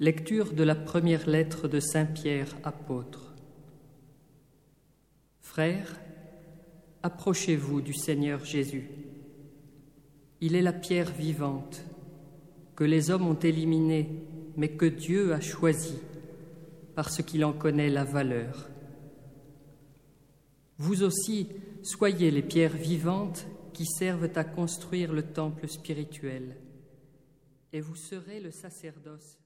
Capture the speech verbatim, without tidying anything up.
Lecture de la première lettre de Saint Pierre, apôtre. Frères, approchez-vous du Seigneur Jésus. Il est la pierre vivante, que les hommes ont éliminée, mais que Dieu a choisie, parce qu'il en connaît la valeur. Vous aussi, soyez les pierres vivantes qui servent à construire le temple spirituel, et vous serez le sacerdoce